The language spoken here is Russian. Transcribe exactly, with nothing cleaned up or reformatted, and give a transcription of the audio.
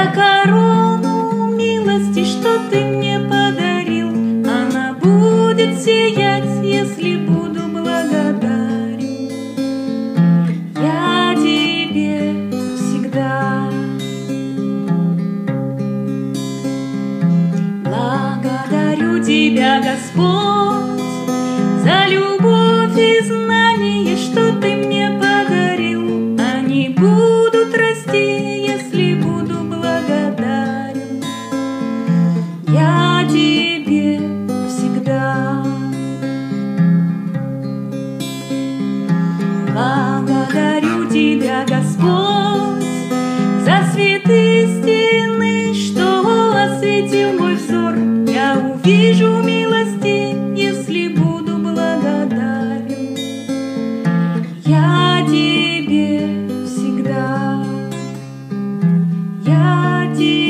За корону милости, что ты мне подарил, она будет сиять, если буду благодарен. Я тебе всегда благодарю тебя, Господь, за любовь и знание, что ты мне подарил. Они будут расти, если буду благодарен. Я тебе всегда благодарю тебя, Господь, за святые стены, что осветил мой взор. Я увижу милости, если буду благодарен. Я тебе всегда, я тебе